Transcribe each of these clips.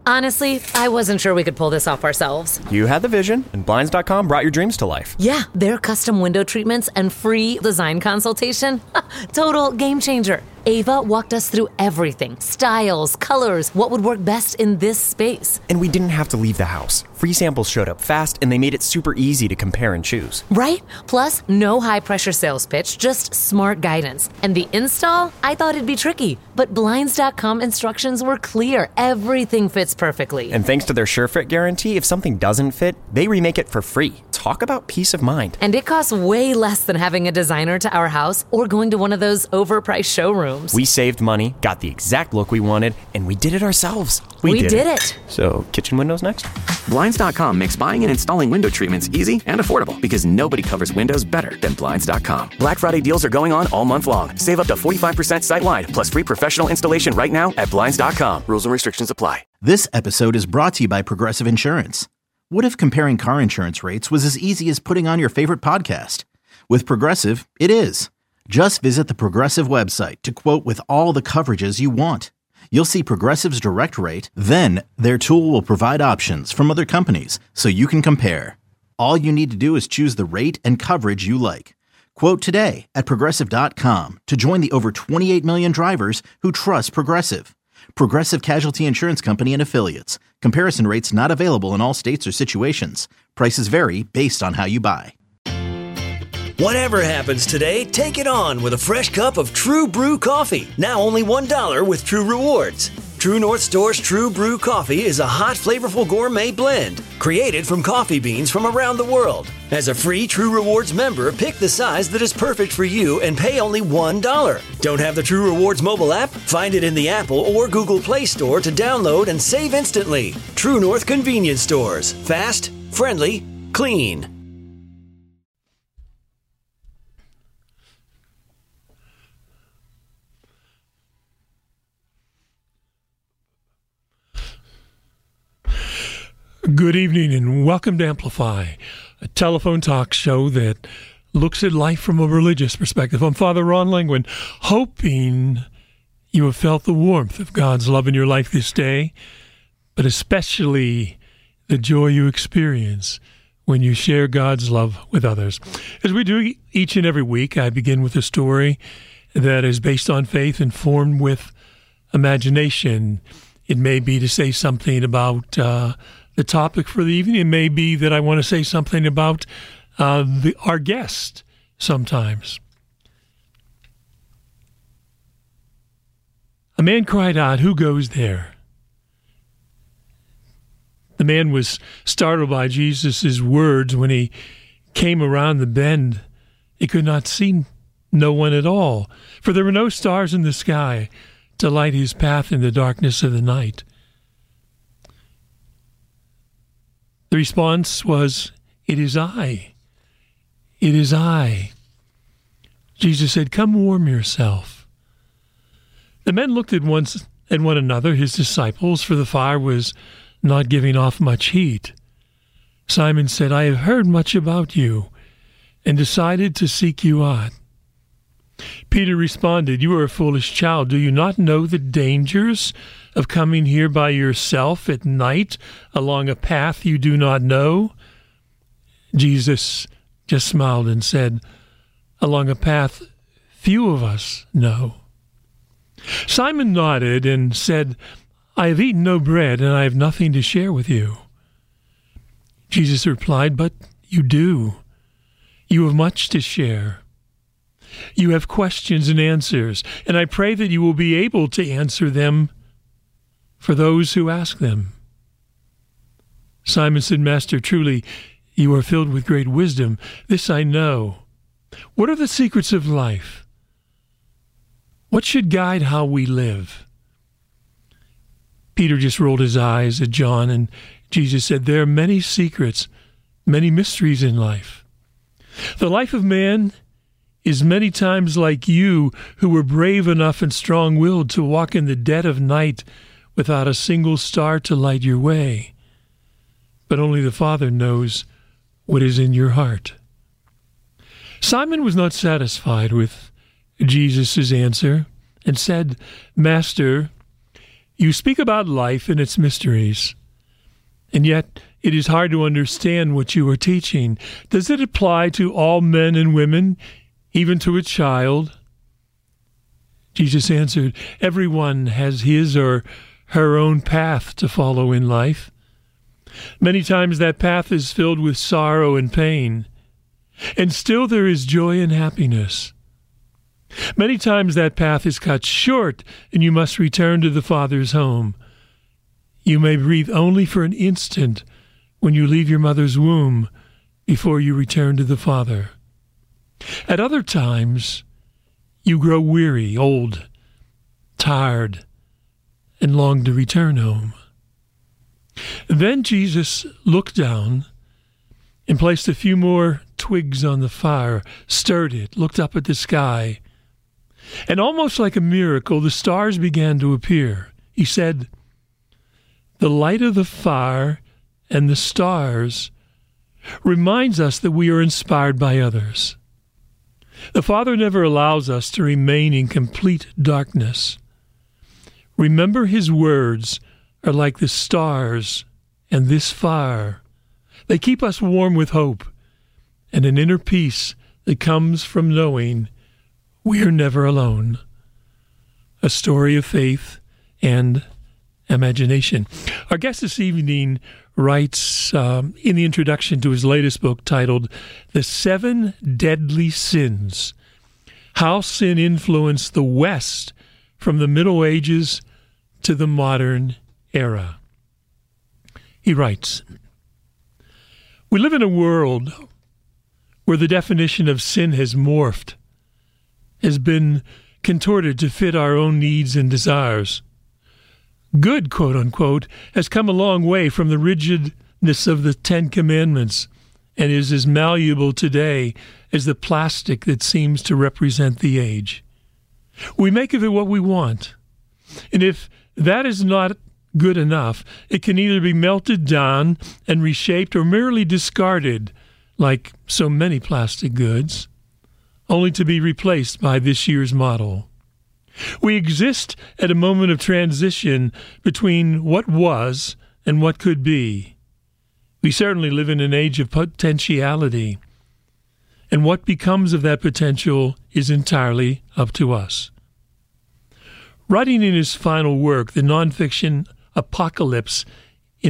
Honestly, I wasn't sure we could pull this off ourselves. You had the vision, and Blinds.com brought your dreams to life. Yeah, their custom window treatments and free design consultation. Total game changer. Ava walked us through everything. Styles, colors, what would work best in this space. And we didn't have to leave the house. Free samples showed up fast, and they made it super easy to compare and choose. Right? Plus, no high-pressure sales pitch, just smart guidance. And the install? I thought it'd be tricky, but Blinds.com instructions were clear. Everything fits perfectly. And thanks to their SureFit guarantee, if something doesn't fit, they remake it for free. Talk about peace of mind. And it costs way less than having a designer to our house or going to one of those overpriced showrooms. We saved money, got the exact look we wanted, and we did it ourselves. We did it. So, kitchen windows next? Blinds.com makes buying and installing window treatments easy and affordable because nobody covers windows better than Blinds.com. Black Friday deals are going on all month long. Save up to 45% site-wide, plus free professional installation right now at Blinds.com. Rules and restrictions apply. This episode is brought to you by Progressive Insurance. What if comparing car insurance rates was as easy as putting on your favorite podcast? With Progressive, it is. Just visit the Progressive website to quote with all the coverages you want. You'll see Progressive's direct rate, then their tool will provide options from other companies so you can compare. All you need to do is choose the rate and coverage you like. Quote today at Progressive.com to join the over 28 million drivers who trust Progressive. Progressive Casualty Insurance Company and Affiliates. Comparison rates not available in all states or situations. Prices vary based on how you buy. Whatever happens today, take it on with a fresh cup of True Brew coffee. Now only $1 with True Rewards. True North Store's True Brew coffee is a hot, flavorful gourmet blend created from coffee beans from around the world. As a free True Rewards member, pick the size that is perfect for you and pay only $1. Don't have the True Rewards mobile app? Find it in the Apple or Google Play Store to download and save instantly. True North Convenience Stores. Fast, friendly, clean. Good evening and welcome to Amplify, a telephone talk show that looks at life from a religious perspective. I'm Father Ron Langwin, hoping you have felt the warmth of God's love in your life this day, but especially the joy you experience when you share God's love with others. As we do each and every week, I begin with a story that is based on faith and formed with imagination. It may be to say something about the topic for the evening. It may be that I want to say something about our guest sometimes. A man cried out, "Who goes there?" The man was startled by Jesus' words. When he came around the bend, he could not see no one at all, for there were no stars in the sky to light his path in the darkness of the night. The response was, "It is I. It is I." Jesus said, "Come warm yourself." The men looked at one another, his disciples, for the fire was not giving off much heat. Simon said, "I have heard much about you and decided to seek you out." Peter responded, "You are a foolish child. Do you not know the dangers of coming here by yourself at night along a path you do not know?" Jesus just smiled and said, "Along a path few of us know." Simon nodded and said, "I have eaten no bread and I have nothing to share with you." Jesus replied, "But you do. You have much to share. You have questions and answers, and I pray that you will be able to answer them for those who ask them." Simon said, "Master, truly you are filled with great wisdom. This I know. What are the secrets of life? What should guide how we live?" Peter just rolled his eyes at John, and Jesus said, "There are many secrets, many mysteries in life. The life of man is many times like you, who were brave enough and strong-willed to walk in the dead of night without a single star to light your way. But only the Father knows what is in your heart." Simon was not satisfied with Jesus' answer and said, "Master, You speak about life and its mysteries, and yet it is hard to understand what you are teaching. Does it apply to all men and women, even to a child? Jesus answered, everyone has his or her own path to follow in life. Many times that path is filled with sorrow and pain, and still there is joy and happiness. Many times that path is cut short, and you must return to the Father's home. You may breathe only for an instant when you leave your mother's womb before you return to the Father. At other times, you grow weary, old, tired, and long to return home. Then Jesus looked down and placed a few more twigs on the fire, stirred it, looked up at the sky, and almost like a miracle, the stars began to appear. He said, the light of the fire and the stars reminds us that we are inspired by others. The Father never allows us to remain in complete darkness. Remember, his words are like the stars and this fire. They keep us warm with hope and an inner peace that comes from knowing we are never alone. A story of faith and imagination. Our guest this evening writes in the introduction to his latest book titled The 7 Deadly Sins, How Sin Influenced the West from the Middle Ages to the Modern Era. He writes, we live in a world where the definition of sin has morphed, has been contorted to fit our own needs and desires. Good, quote unquote, has come a long way from the rigidness of the 10 Commandments and is as malleable today as the plastic that seems to represent the age. We make of it what we want, and if that is not good enough, it can either be melted down and reshaped or merely discarded, like so many plastic goods, only to be replaced by this year's model. We exist at a moment of transition between what was and what could be. We certainly live in an age of potentiality, and what becomes of that potential is entirely up to us. Writing in his final work, the nonfiction Apocalypse, in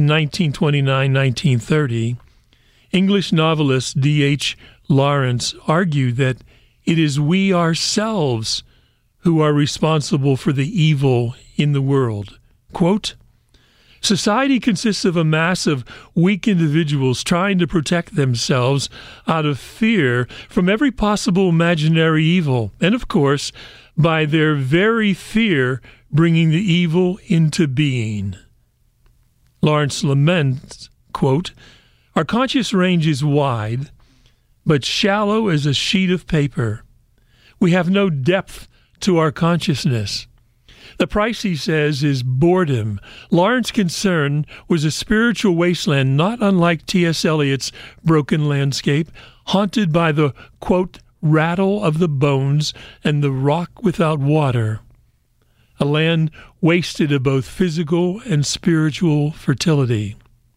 1929-1930, English novelist D.H. Lawrence argued that it is we ourselves who are responsible for the evil in the world. Quote, society consists of a mass of weak individuals trying to protect themselves out of fear from every possible imaginary evil, and of course, by their very fear, bringing the evil into being. Lawrence laments, quote, our conscious range is wide, but shallow as a sheet of paper. We have no depth to our consciousness. The price, he says, is boredom. Lawrence's concern was a spiritual wasteland not unlike T.S. Eliot's Broken Landscape, haunted by the, quote, rattle of the bones and the rock without water. A land wasted of both physical and spiritual fertility.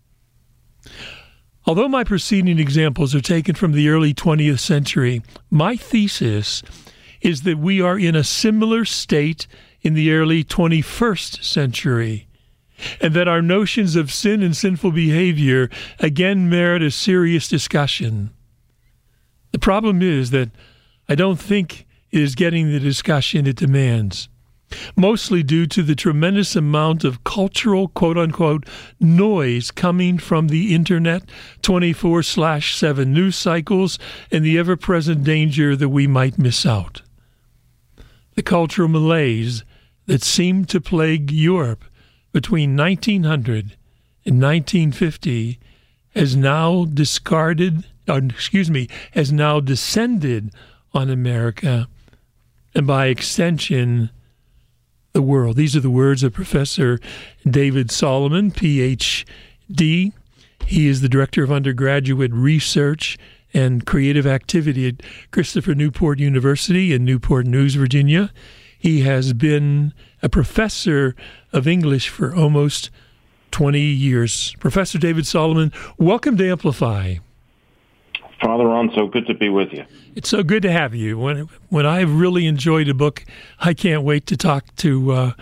Although my preceding examples are taken from the early 20th century, my thesis is that we are in a similar state in the early 21st century, and that our notions of sin and sinful behavior again merit a serious discussion. The problem is that I don't think it is getting the discussion it demands, mostly due to the tremendous amount of cultural, quote-unquote, noise coming from the Internet, 24/7 news cycles, and the ever-present danger that we might miss out. The cultural malaise that seemed to plague Europe between 1900 and 1950 has now descended on America, and by extension, the world. These are the words of Professor David Solomon, Ph.D. He is the Director of Undergraduate Research and Creative Activity at Christopher Newport University in Newport News, Virginia. He has been a professor of English for almost 20 years. Professor David Solomon, welcome to Amplify. Father Ron, so good to be with you. It's so good to have you. When I've really enjoyed a book, I can't wait to talk to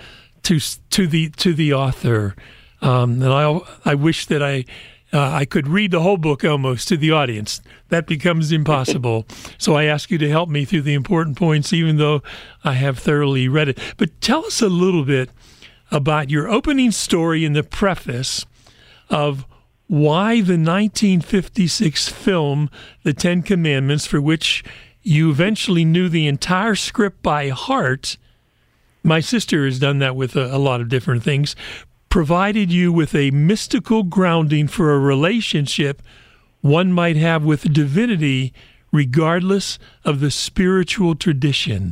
the author. And I wish that I could read the whole book almost to the audience. That becomes impossible. So I ask you to help me through the important points, even though I have thoroughly read it. But tell us a little bit about your opening story in the preface of why the 1956 film, The Ten Commandments, for which you eventually knew the entire script by heart. My sister has done that with a lot of different things, provided you with a mystical grounding for a relationship one might have with divinity, regardless of the spiritual tradition.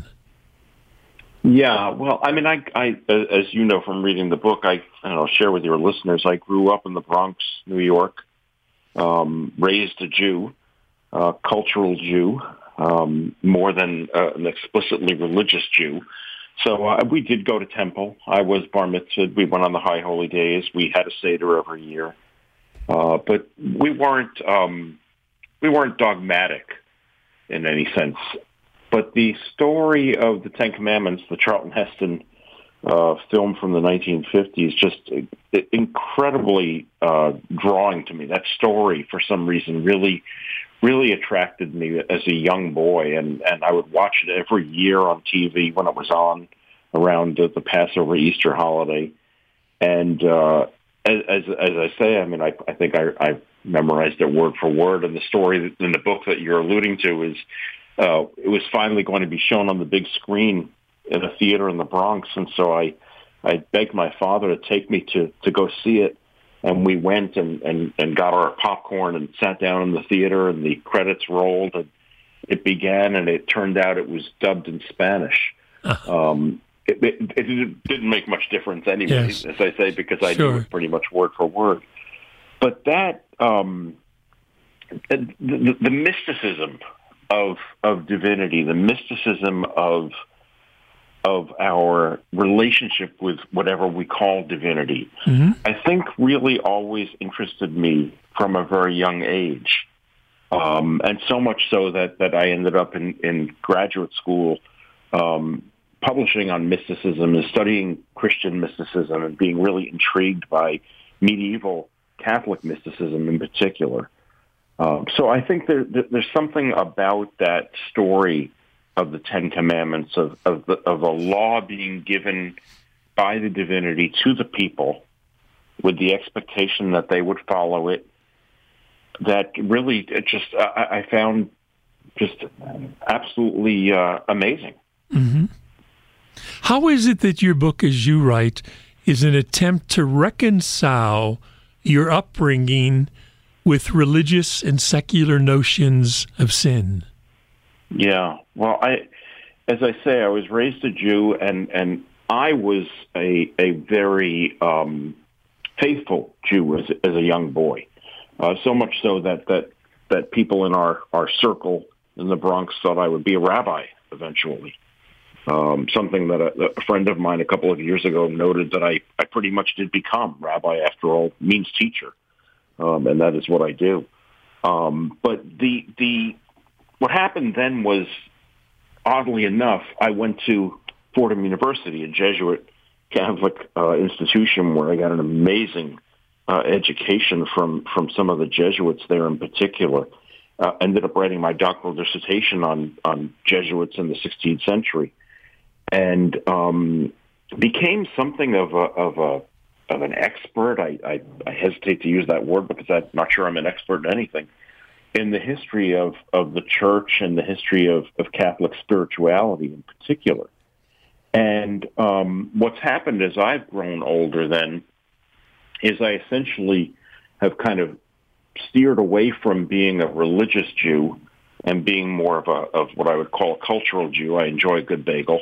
Yeah, well, I mean, I as you know from reading the book, I'll share with your listeners, I grew up in the Bronx, New York, raised a Jew, cultural Jew, more than an explicitly religious Jew. So we did go to temple. I was bar mitzvahed. We went on the high holy days. We had a Seder every year. But we weren't dogmatic in any sense. But the story of the Ten Commandments, the Charlton Heston film from the 1950s, just incredibly drawing to me. That story, for some reason, really attracted me as a young boy, and I would watch it every year on TV when it was on around the Passover Easter holiday. And as I say, I mean, I think I memorized it word for word. And the story in the book that you're alluding to is it was finally going to be shown on the big screen in a theater in the Bronx, and so I begged my father to take me to go see it. And we went and got our popcorn and sat down in the theater, and the credits rolled, and it began, and it turned out it was dubbed in Spanish. It didn't make much difference anyway, yes, as I say, because I knew it pretty much word for word. But that, the mysticism of divinity, the mysticism of our relationship with whatever we call divinity, mm-hmm, I think really always interested me from a very young age. And so much so that I ended up in graduate school publishing on mysticism and studying Christian mysticism and being really intrigued by medieval Catholic mysticism in particular. So I think there's something about that story of the Ten Commandments, of a law being given by the divinity to the people with the expectation that they would follow it, that really I found just absolutely amazing. Mm-hmm. How is it that your book, as you write, is an attempt to reconcile your upbringing with religious and secular notions of sin? Yeah, well, as I say, I was raised a Jew, and I was a very faithful Jew as a young boy. So much so that people in our circle in the Bronx thought I would be a rabbi eventually. Something that a friend of mine a couple of years ago noted that I pretty much did become. Rabbi, after all, means teacher, and that is what I do. But what happened then was, oddly enough, I went to Fordham University, a Jesuit Catholic institution, where I got an amazing education from some of the Jesuits there in particular. Ended up writing my doctoral dissertation on Jesuits in the 16th century, and became something of an expert. I hesitate to use that word because I'm not sure I'm an expert in anything, in the history of the church and the history of Catholic spirituality in particular. And what's happened as I've grown older then is I essentially have kind of steered away from being a religious Jew and being more of what I would call a cultural Jew. I enjoy a good bagel.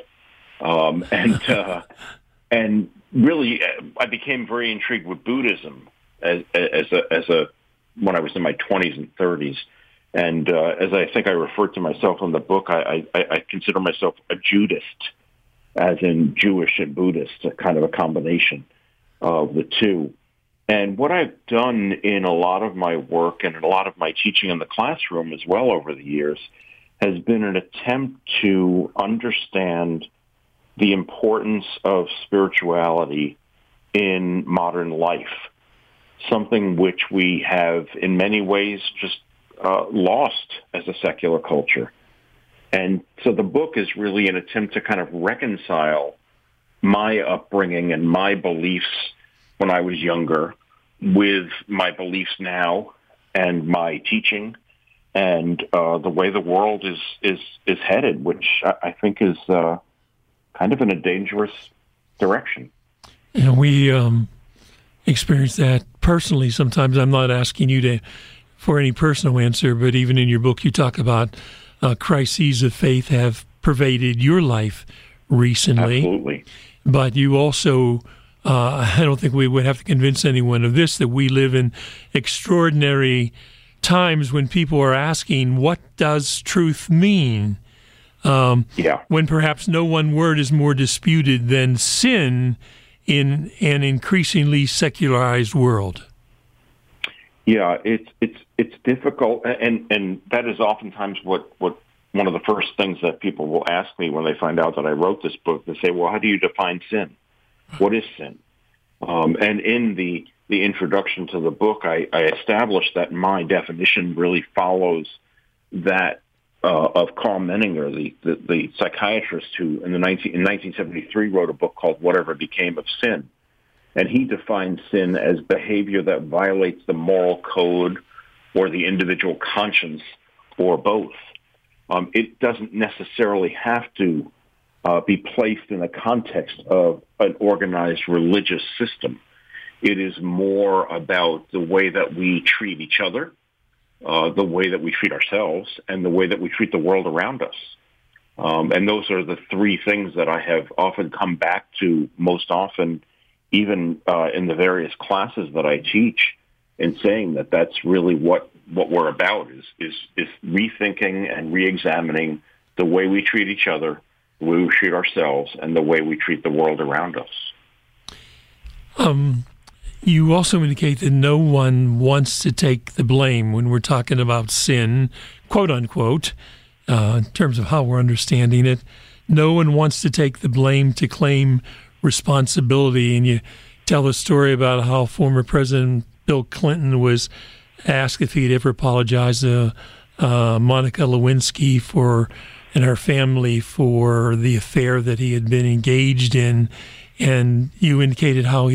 And really, I became very intrigued with Buddhism as when I was in my 20s and 30s. And as I think I referred to myself in the book, I consider myself a Judist. as in Jewish and Buddhist, a kind of a combination of the two. And what I've done in a lot of my work and in a lot of my teaching in the classroom as well over the years has been an attempt to understand the importance of spirituality in modern life, something which we have in many ways just lost as a secular culture. And so the book is really an attempt to kind of reconcile my upbringing and my beliefs when I was younger with my beliefs now and my teaching and the way the world is headed, which I think is kind of in a dangerous direction. And we experience that personally. Sometimes I'm not asking you for any personal answer, but even in your book you talk about crises of faith have pervaded your life recently. Absolutely. But you also, I don't think we would have to convince anyone of this, that we live in extraordinary times when people are asking, what does truth mean? When perhaps no one word is more disputed than sin in an increasingly secularized world. Yeah, it's difficult, and that is oftentimes what one of the first things that people will ask me when they find out that I wrote this book. They say, well, how do you define sin? What is sin? And in the introduction to the book, I established that my definition really follows that of Carl Menninger, the psychiatrist who in 1973 wrote a book called Whatever Became of Sin. And he defines sin as behavior that violates the moral code or the individual conscience or both. It doesn't necessarily have to be placed in the context of an organized religious system. It is more about the way that we treat each other, the way that we treat ourselves, and the way that we treat the world around us. And those are the three things that I have often come back to most often, even in the various classes that I teach, in saying that that's really what we're about is rethinking and reexamining the way we treat each other, the way we treat ourselves, and the way we treat the world around us. You also indicate that no one wants to take the blame when we're talking about sin, quote unquote, in terms of how we're understanding it. No one wants to take the blame to claim responsibility. And you tell a story about how former President Bill Clinton was asked if he'd ever apologize to Monica Lewinsky and her family for the affair that he had been engaged in. And you indicated how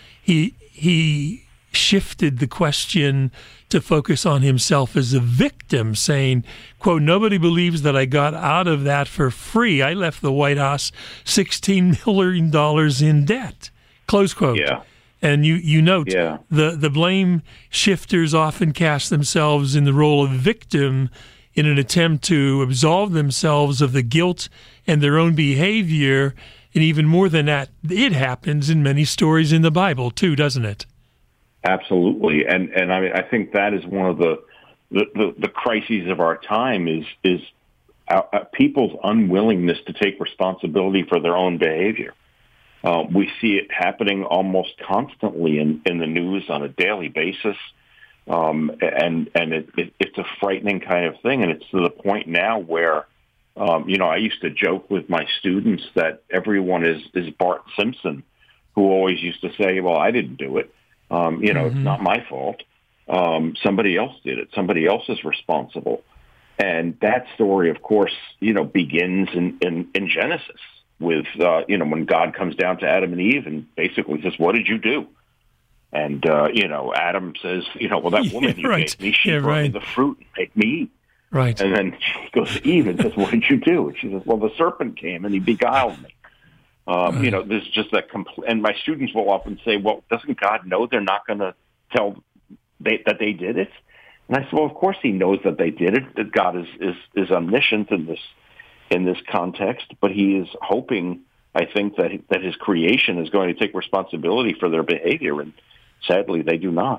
he shifted the question to focus on himself as a victim, saying, quote, nobody believes that I got out of that for free. I left the White House $16 million in debt, close quote. Yeah. And you note the blame shifters often cast themselves in the role of victim in an attempt to absolve themselves of the guilt and their own behavior. And even more than that, it happens in many stories in the Bible too, doesn't it? Absolutely, and I mean, I think that is one of the crises of our time is people's unwillingness to take responsibility for their own behavior. We see it happening almost constantly in the news on a daily basis, and it's a frightening kind of thing, and it's to the point now where. I used to joke with my students that everyone is Bart Simpson, who always used to say, well, I didn't do it. It's not my fault. Somebody else did it. Somebody else is responsible. And that story, of course, begins in Genesis with, when God comes down to Adam and Eve and basically says, what did you do? And, Adam says, well, that woman you gave me, she brought me the fruit and made me eat. Right. And then she goes to Eve and says, what did you do? And she says, well, the serpent came and he beguiled me. There's just that and my students will often say, well, doesn't God know they're not going to tell that they did it? And I said, well, of course he knows that they did it, that God is omniscient in this context, but he is hoping, I think, that his creation is going to take responsibility for their behavior, and sadly they do not.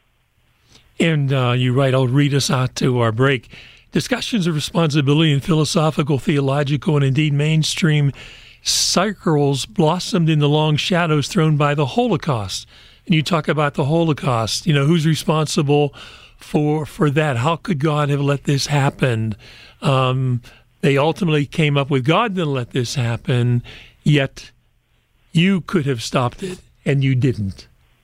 And you write, I'll read us out to our break. Discussions of responsibility in philosophical, theological, and indeed mainstream circles blossomed in the long shadows thrown by the Holocaust. And you talk about the Holocaust, who's responsible for that? How could God have let this happen? They ultimately came up with God didn't let this happen, yet you could have stopped it, and you didn't.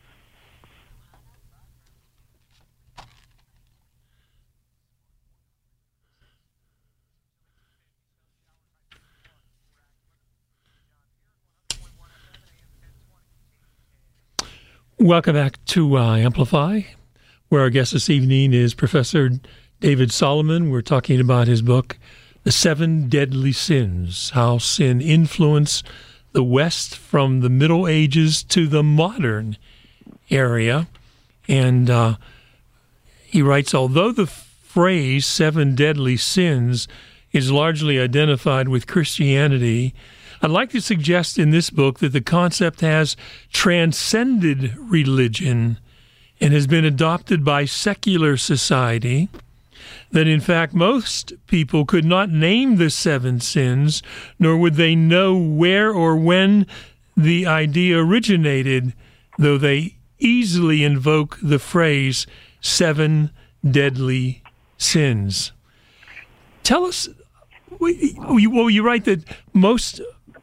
Welcome back to Amplify, where our guest this evening is Professor David Solomon. We're talking about his book, The 7 Deadly Sins, How Sin Influenced the West from the Middle Ages to the modern era. And he writes, although the phrase 7 deadly sins is largely identified with Christianity, I'd like to suggest in this book that the concept has transcended religion and has been adopted by secular society, that in fact most people could not name the 7 sins, nor would they know where or when the idea originated, though they easily invoke the phrase 7 deadly sins. Tell us, you write that much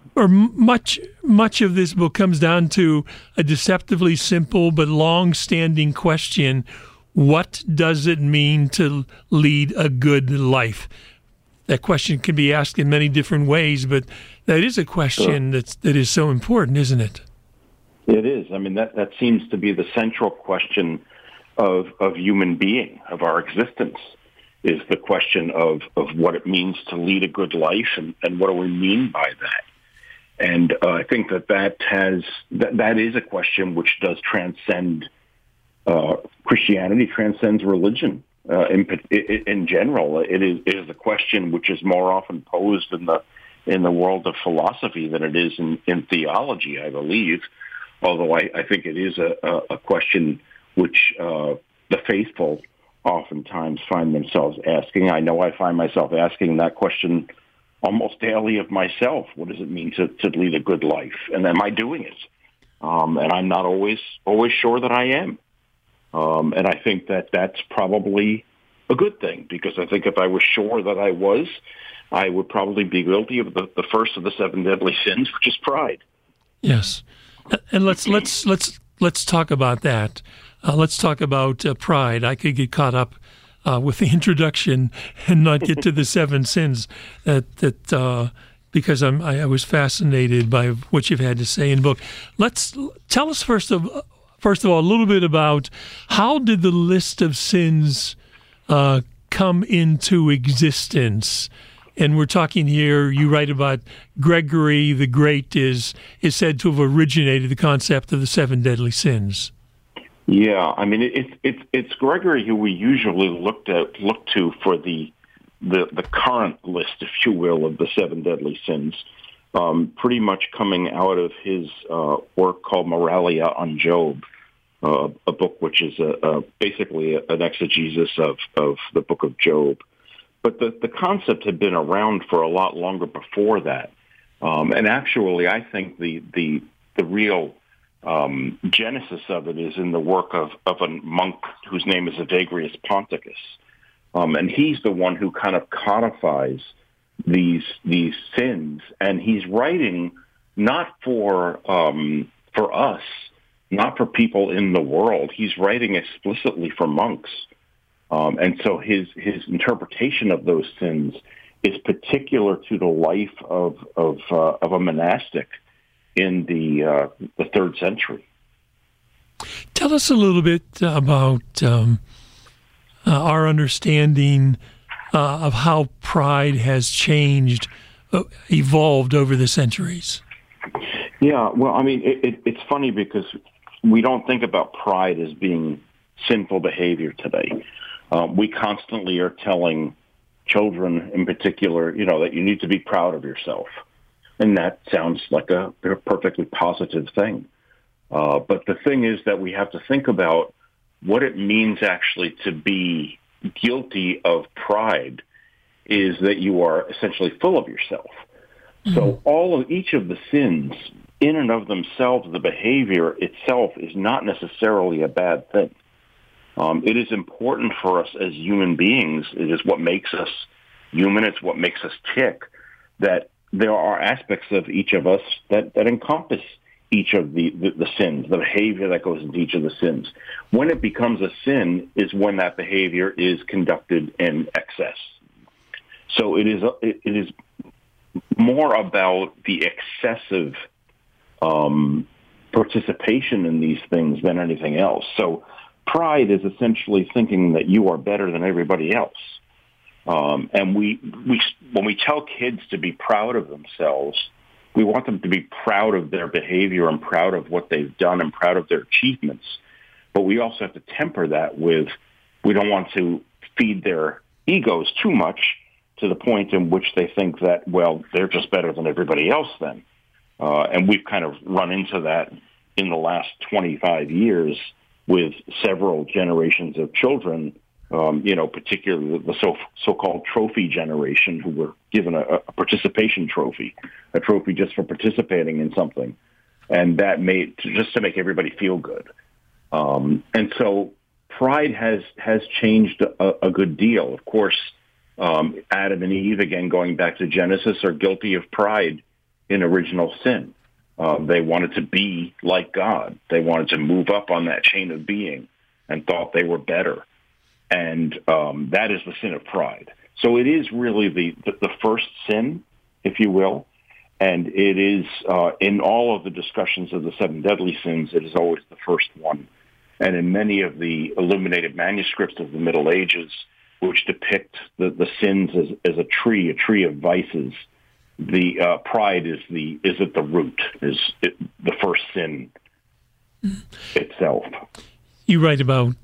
of this book comes down to a deceptively simple but long-standing question: what does it mean to lead a good life? That question can be asked in many different ways, but that is a question that is so important, isn't it? It is. I mean, that seems to be the central question of human being, of our existence, is the question of what it means to lead a good life and what do we mean by that. And I think that is a question which does transcend Christianity, transcends religion in general. It is a question which is more often posed in the world of philosophy than it is in theology, I believe. Although I think it is a question which the faithful oftentimes find themselves asking. I know I find myself asking that question almost daily of myself. What does it mean to lead a good life? And am I doing it? And I'm not always sure that I am. And I think that's probably a good thing, because I think if I was sure that I was, I would probably be guilty of the first of the 7 deadly sins, which is pride. Yes, and let's talk about that. Let's talk about pride. I could get caught up with the introduction and not get to the 7 sins because I was fascinated by what you've had to say in the book. Let's tell us first of all a little bit about how did the list of sins come into existence. And we're talking here, you write about Gregory the Great is said to have originated the concept of the 7 deadly sins. Yeah, I mean it's Gregory who we usually look to for the current list, if you will, of the 7 deadly sins. Pretty much coming out of his work called Moralia on Job, a book which is basically an exegesis of the book of Job. But the concept had been around for a lot longer before that, and actually, I think the real genesis of it is in the work of a monk whose name is Evagrius Ponticus, and he's the one who kind of codifies these sins, and he's writing not for us, not for people in the world. He's writing explicitly for monks. And so his interpretation of those sins is particular to the life of a monastic in the 3rd century. Tell us a little bit about our understanding of how pride has changed, evolved over the centuries. Yeah, well, I mean, it's funny because we don't think about pride as being sinful behavior today. We constantly are telling children in particular, that you need to be proud of yourself. And that sounds like a perfectly positive thing. But the thing is that we have to think about what it means actually to be guilty of pride is that you are essentially full of yourself. So each of the sins, in and of themselves, the behavior itself is not necessarily a bad thing. It is important for us as human beings. It is what makes us human. It's what makes us tick, that there are aspects of each of us that encompass each of the sins, the behavior that goes into each of the sins. When it becomes a sin is when that behavior is conducted in excess. So it is more about the excessive participation in these things than anything else. So pride is essentially thinking that you are better than everybody else. And when we tell kids to be proud of themselves, we want them to be proud of their behavior and proud of what they've done and proud of their achievements. But we also have to temper that with, we don't want to feed their egos too much to the point in which they think that, well, they're just better than everybody else then. And we've kind of run into that in the last 25 years with several generations of children, particularly the so-called trophy generation, who were given a participation trophy, a trophy just for participating in something, and that just to make everybody feel good. And so pride has changed a good deal. Of course, Adam and Eve, again, going back to Genesis, are guilty of pride in original sin. They wanted to be like God. They wanted to move up on that chain of being and thought they were better. And that is the sin of pride. So it is really the first sin, if you will. And it is, in all of the discussions of the seven deadly sins, it is always the first one. And in many of the illuminated manuscripts of the Middle Ages, which depict the sins as a tree of vices, the pride is at the root, is the first sin itself. You write about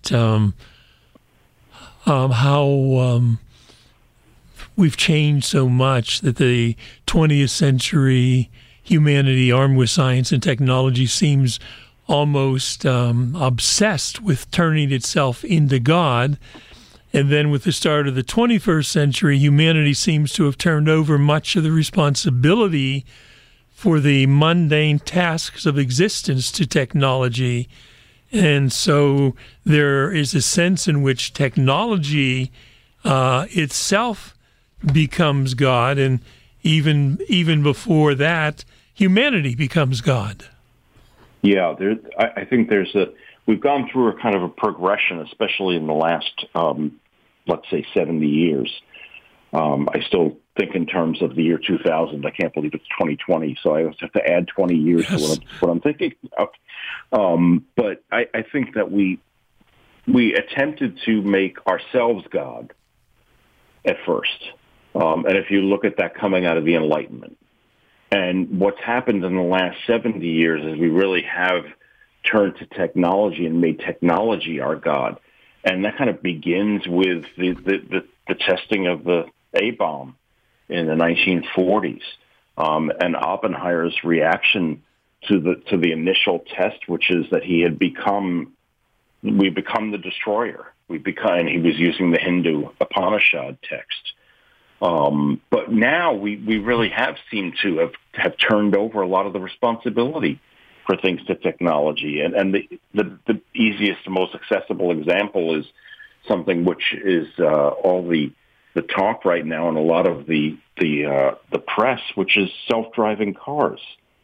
how we've changed so much that the 20th century humanity, armed with science and technology, seems almost obsessed with turning itself into God. And then with the start of the 21st century, humanity seems to have turned over much of the responsibility for the mundane tasks of existence to technology. And so there is a sense in which technology itself becomes God, and even before that, humanity becomes God. Yeah, I think we've gone through a kind of a progression, especially in the last, let's say, 70 years. I still think in terms of the year 2000. I can't believe it's 2020, so I have to add 20 years to what I'm thinking of. But I think that we attempted to make ourselves God at first. And if you look at that coming out of the Enlightenment, and what's happened in the last 70 years is we really have turned to technology and made technology our God. And that kind of begins with the testing of the A-bomb in the 1940s, and Oppenheimer's reaction to the initial test, which is that we become the destroyer. And he was using the Hindu Upanishad text. But now we really have seemed to have turned over a lot of the responsibility for things to technology. And the easiest and most accessible example is something which is all the talk right now and a lot of the press, which is self-driving cars.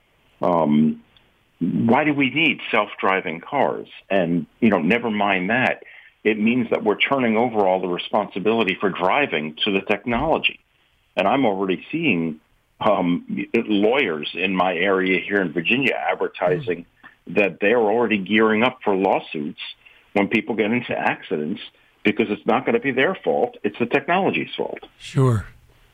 Why do we need self-driving cars? And, never mind that. It means that we're turning over all the responsibility for driving to the technology. And I'm already seeing lawyers in my area here in Virginia advertising that they're already gearing up for lawsuits when people get into accidents, because it's not going to be their fault. It's the technology's fault. Sure.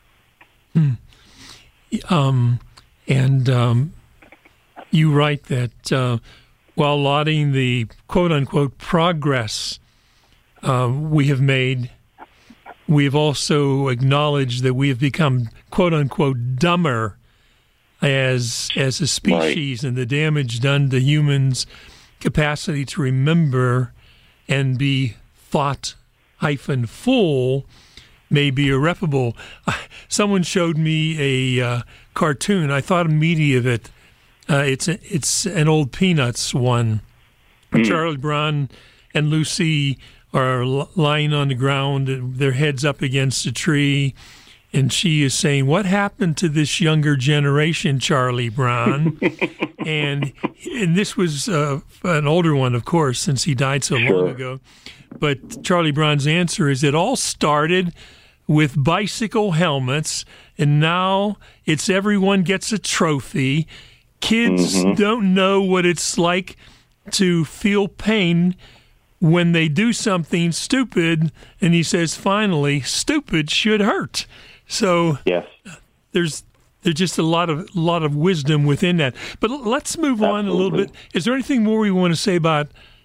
You write that while lauding the quote-unquote progress we have made, we have also acknowledged that we have become quote-unquote dumber as a species, right, and the damage done to humans' capacity to remember and be thought-full may be irreparable. Someone showed me a cartoon. I thought immediately of it. It's an old Peanuts one. Charlie Brown and Lucy are lying on the ground, their heads up against a tree, and she is saying, "What happened to this younger generation, Charlie Brown?" and this was an older one, of course, since he died so long ago. But Charlie Brown's answer is, it all started with bicycle helmets, and now it's everyone gets a trophy. Kids don't know what it's like to feel pain when they do something stupid, and he says, finally, stupid should hurt. So yes, there's just a lot of wisdom within that. But let's move on a little bit. Is there anything more we want to say about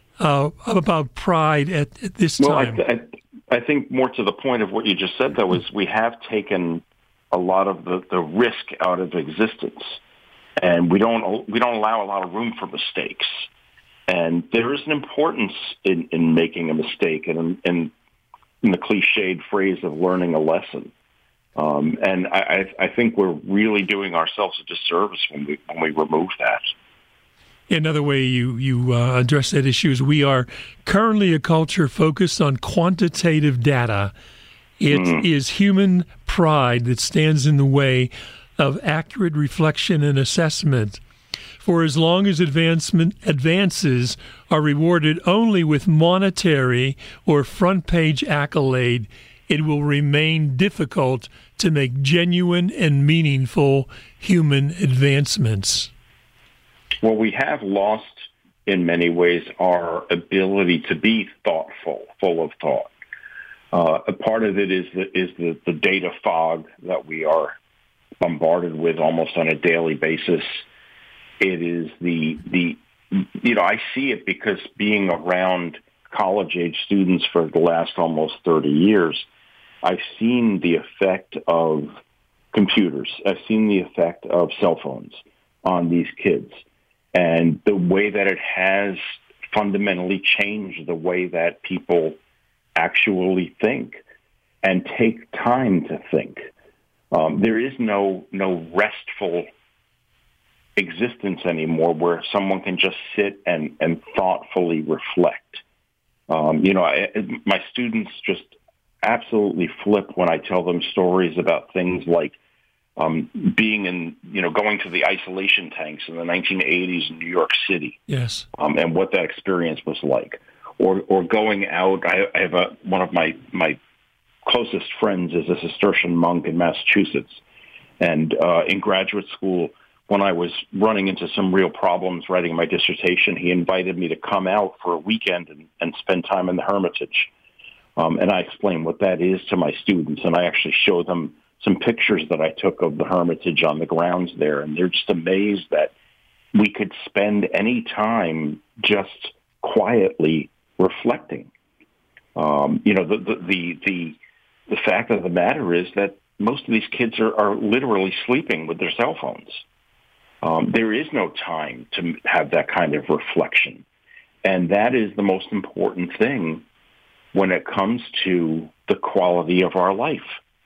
pride at this time? Well, I think more to the point of what you just said, though, is we have taken a lot of the risk out of existence, and we don't allow a lot of room for mistakes. And there is an importance in making a mistake and in the cliched phrase of learning a lesson. And I think we're really doing ourselves a disservice when we remove that. Another way you address that issue is we are currently a culture focused on quantitative data. It is human pride that stands in the way of accurate reflection and assessment. For as long as advances are rewarded only with monetary or front-page accolade, it will remain difficult to make genuine and meaningful human advancements. Well, we have lost, in many ways, our ability to be thoughtful, full of thought. A part of it is the data fog that we are bombarded with almost on a daily basis. It is I see it because being around college-age students for the last almost 30 years, I've seen the effect of computers. I've seen the effect of cell phones on these kids, and the way that it has fundamentally changed the way that people actually think and take time to think. There is no restful existence anymore where someone can just sit and thoughtfully reflect. My students just absolutely flip when I tell them stories about things like going to the isolation tanks in the 1980s in New York City. Yes. And what that experience was like. Or going out, I have one of my closest friends is a Cistercian monk in Massachusetts. And in graduate school, when I was running into some real problems writing my dissertation, he invited me to come out for a weekend and spend time in the Hermitage. And I explained what that is to my students, and I actually show them some pictures that I took of the Hermitage on the grounds there, and they're just amazed that we could spend any time just quietly reflecting. The fact of the matter is that most of these kids are literally sleeping with their cell phones. There is no time to have that kind of reflection. And that is the most important thing when it comes to the quality of our life.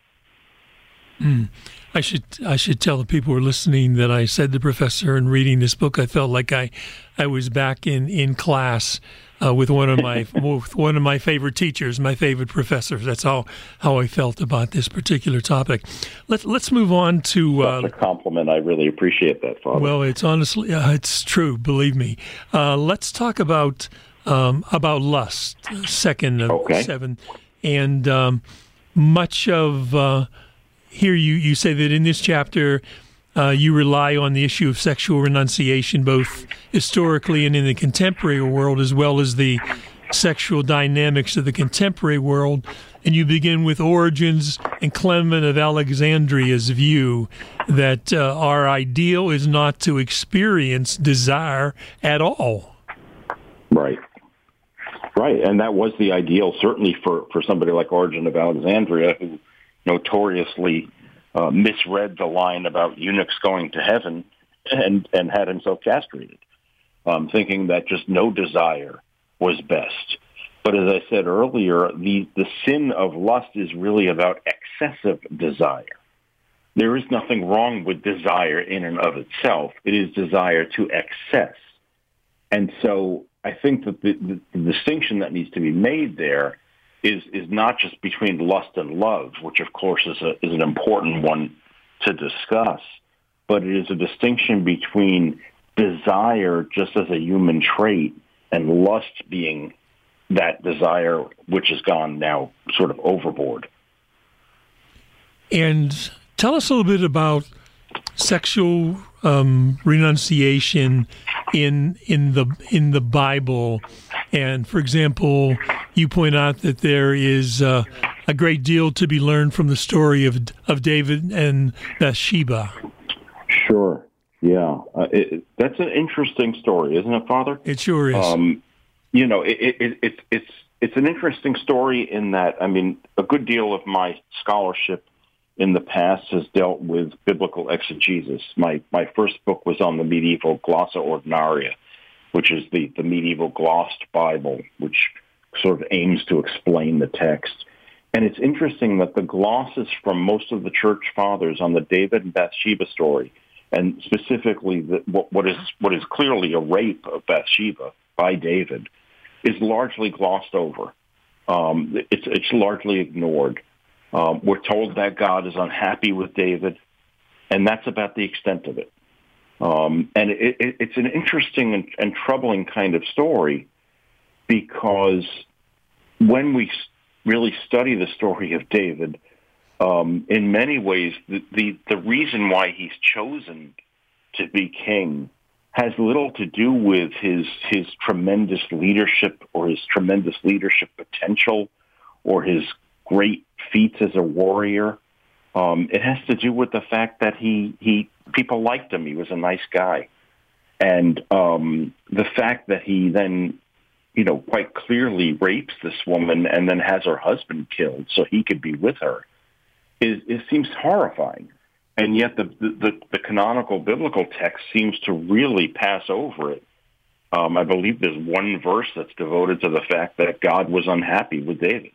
I should tell the people who are listening that I said to Professor in reading this book, I felt like I was back in class with one of my favorite teachers, my favorite professors. That's how I felt about this particular topic. Let's move on to. That's a compliment. I really appreciate that, Father. Well, it's honestly it's true. Believe me. Let's talk about lust. Second of 7, and much of. Here you say that in this chapter you rely on the issue of sexual renunciation both historically and in the contemporary world, as well as the sexual dynamics of the contemporary world. And you begin with Origen's and Clement of Alexandria's view that our ideal is not to experience desire at all. Right. And that was the ideal, certainly for somebody like Origen of Alexandria, who notoriously misread the line about eunuchs going to heaven and had himself castrated, thinking that just no desire was best. But as I said earlier, the sin of lust is really about excessive desire. There is nothing wrong with desire in and of itself. It is desire to excess. And so I think that the distinction that needs to be made there is not just between lust and love, which of course is an important one to discuss, but it is a distinction between desire just as a human trait and lust being that desire which has gone now sort of overboard. And tell us a little bit about sexual renunciation in the Bible. And for example, you point out that there is a great deal to be learned from the story of David and Bathsheba. Sure. Yeah. That's an interesting story, isn't it, Father? It sure is. It's an interesting story in that, I mean, a good deal of my scholarship in the past has dealt with biblical exegesis. My first book was on the medieval Glossa Ordinaria, which is the medieval glossed Bible, which sort of aims to explain the text. And it's interesting that the glosses from most of the church fathers on the David and Bathsheba story, and specifically what is clearly a rape of Bathsheba by David, is largely glossed over. It's largely ignored. We're told that God is unhappy with David, and that's about the extent of it. And it's an interesting and troubling kind of story, because when we really study the story of David, in many ways, the reason why he's chosen to be king has little to do with his tremendous leadership or his tremendous leadership potential or his great feats as a warrior. It has to do with the fact that people liked him. He was a nice guy. And the fact that he then, quite clearly rapes this woman and then has her husband killed so he could be with her, it seems horrifying. And yet the canonical biblical text seems to really pass over it. I believe there's one verse that's devoted to the fact that God was unhappy with David.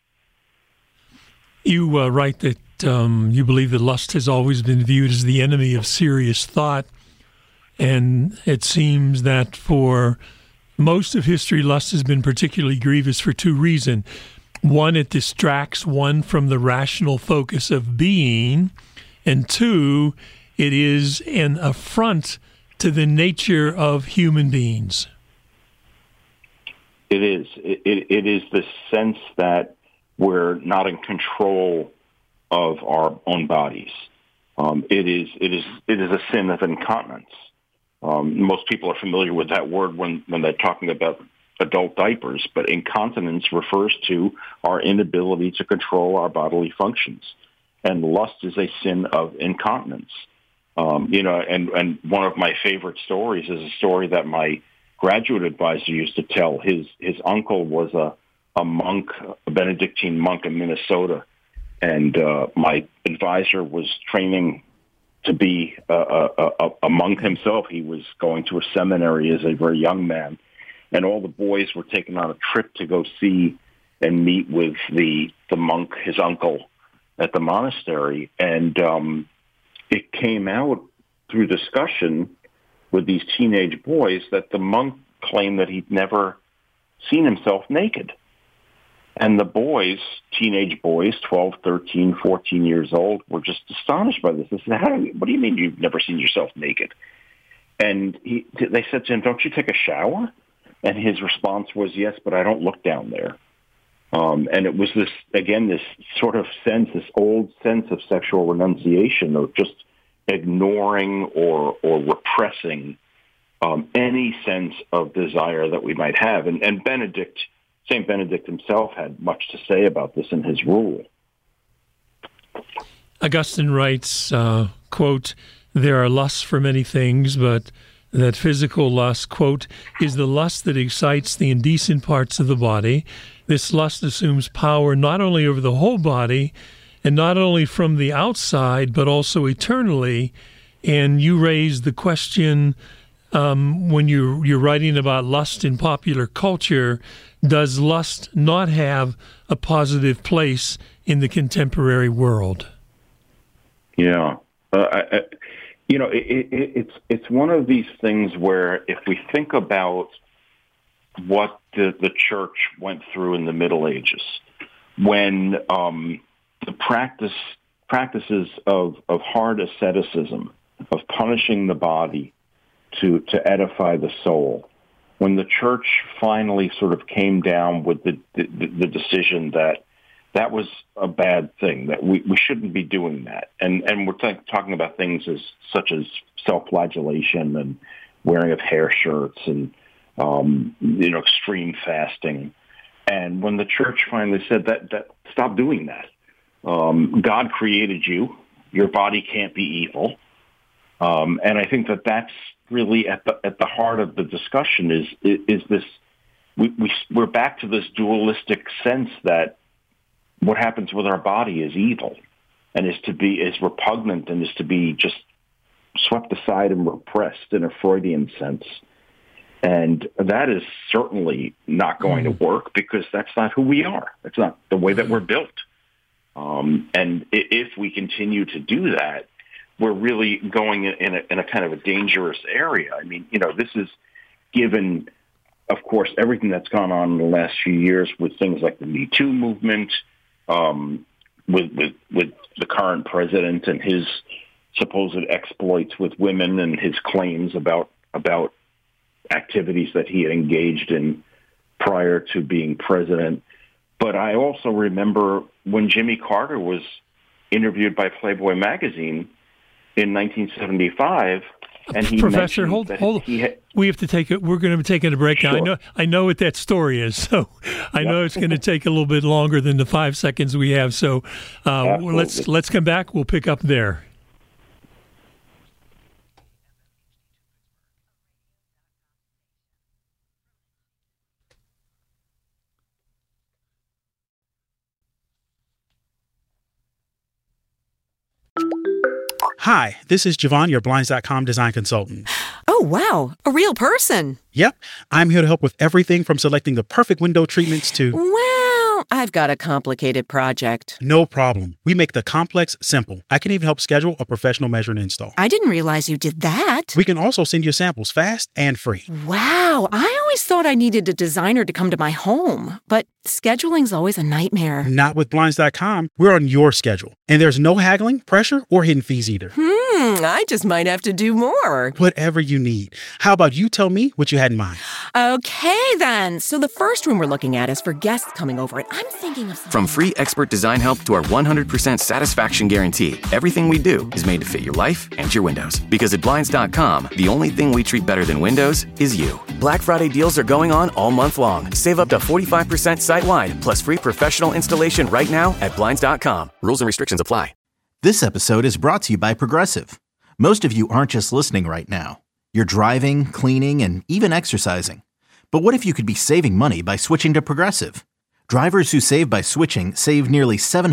You write that you believe that lust has always been viewed as the enemy of serious thought, and it seems that for most of history, lust has been particularly grievous for two reasons. One, it distracts one from the rational focus of being, and two, it is an affront to the nature of human beings. It is. It is the sense that we're not in control of our own bodies. It is a sin of incontinence. Most people are familiar with that word when they're talking about adult diapers, but incontinence refers to our inability to control our bodily functions. And lust is a sin of incontinence. And one of my favorite stories is a story that my graduate advisor used to tell. His uncle was a monk, a Benedictine monk in Minnesota, and my advisor was training to be a monk himself. He was going to a seminary as a very young man, and all the boys were taken on a trip to go see and meet with the monk, his uncle, at the monastery. And it came out through discussion with these teenage boys that the monk claimed that he'd never seen himself naked. And the boys, teenage boys, 12, 13, 14 years old, were just astonished by this. They said, what do you mean you've never seen yourself naked? And they said to him, don't you take a shower? And his response was, yes, but I don't look down there. And it was this sort of sense, this old sense of sexual renunciation, of just ignoring or repressing any sense of desire that we might have. And St. Benedict himself had much to say about this in his rule. Augustine writes, quote, there are lusts for many things, but that physical lust, quote, is the lust that excites the indecent parts of the body. This lust assumes power not only over the whole body, and not only from the outside, but also eternally. And you raised the question when you're writing about lust in popular culture, does lust not have a positive place in the contemporary world. Yeah. It's one of these things where if we think about what the church went through in the Middle Ages, when the practices of hard asceticism, of punishing the body to edify the soul, when the church finally sort of came down with the decision that was a bad thing, that we shouldn't be doing that. And we're talking about things such as self-flagellation and wearing of hair shirts and, extreme fasting. And when the church finally said that stop doing that. God created you. Your body can't be evil. And I think that's really at the heart of the discussion is this, we're back to this dualistic sense that what happens with our body is evil and is repugnant and is to be just swept aside and repressed in a Freudian sense. And that is certainly not going to work because that's not who we are. That's not the way that we're built. And if we continue to do that, we're really going in a kind of a dangerous area. I mean, this is given, of course, everything that's gone on in the last few years with things like the Me Too movement, with the current president and his supposed exploits with women and his claims about activities that he had engaged in prior to being president. But I also remember when Jimmy Carter was interviewed by Playboy magazine in 1975, and he Professor, hold. We have to take it. We're going to be taking a break now. Sure. I know what that story is, so I know it's going to take a little bit longer than the 5 seconds we have. So let's come back. We'll pick up there. Hi, this is Javon, your Blinds.com design consultant. Oh, wow. A real person. Yep. I'm here to help with everything from selecting the perfect window treatments to... Well, I've got a complicated project. No problem. We make the complex simple. I can even help schedule a professional measure and install. I didn't realize you did that. We can also send you samples fast and free. Wow. I always thought I needed a designer to come to my home, but scheduling's always a nightmare. Not with Blinds.com. We're on your schedule. And there's no haggling, pressure, or hidden fees either. I just might have to do more. Whatever you need. How about you tell me what you had in mind? Okay, then. So the first room we're looking at is for guests coming over, and I'm thinking of something. From free expert design help to our 100% satisfaction guarantee, everything we do is made to fit your life and your windows. Because at Blinds.com, the only thing we treat better than windows is you. Black Friday deals are going on all month long. Save up to 45% site-wide, plus free professional installation right now at Blinds.com. Rules and restrictions apply. This episode is brought to you by Progressive. Most of you aren't just listening right now. You're driving, cleaning, and even exercising. But what if you could be saving money by switching to Progressive? Drivers who save by switching save nearly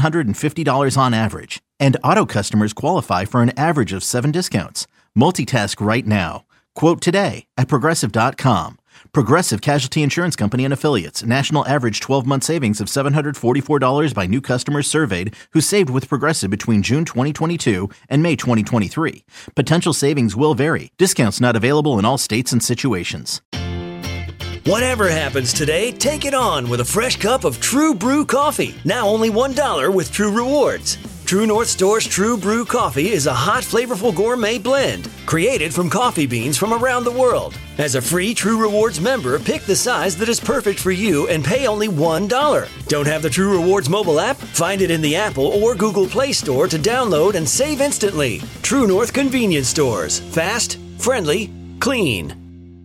$750 on average. And auto customers qualify for an average of 7 discounts. Multitask right now. Quote today at Progressive.com. Progressive Casualty Insurance Company and Affiliates. National average 12-month savings of $744 by new customers surveyed who saved with Progressive between June 2022 and May 2023. Potential savings will vary. Discounts not available in all states and situations. Whatever happens today, take it on with a fresh cup of True Brew coffee. Now only $1 with True Rewards. True North Store's True Brew coffee is a hot, flavorful gourmet blend created from coffee beans from around the world. As a free True Rewards member, pick the size that is perfect for you and pay only $1. Don't have the True Rewards mobile app? Find it in the Apple or Google Play Store to download and save instantly. True North Convenience Stores. Fast, friendly, clean.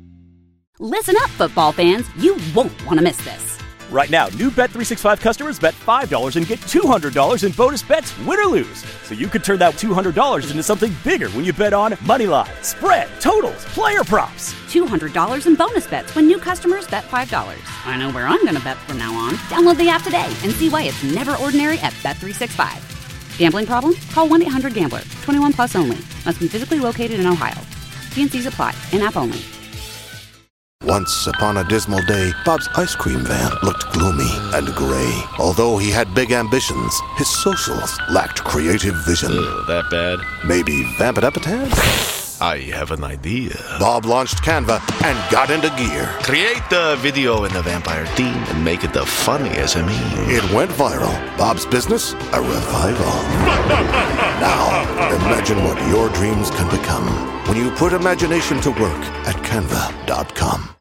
Listen up, football fans. You won't want to miss this. Right now, new Bet365 customers bet $5 and get $200 in bonus bets, win or lose. So you could turn that $200 into something bigger when you bet on money line, spread, totals, player props. $200 in bonus bets when new customers bet $5. I know where I'm going to bet from now on. Download the app today and see why it's never ordinary at Bet365. Gambling problem? Call 1-800-GAMBLER. 21 plus only. Must be physically located in Ohio. T&Cs apply. In-app only. Once upon a dismal day, Bob's ice cream van looked gloomy and gray. Although he had big ambitions, his socials lacked creative vision. That bad? Maybe vamp it up a tad? I have an idea. Bob launched Canva and got into gear. Create the video in the vampire theme and make it the funniest SME. It went viral. Bob's business, a revival. Now, imagine what your dreams can become when you put imagination to work at Canva.com.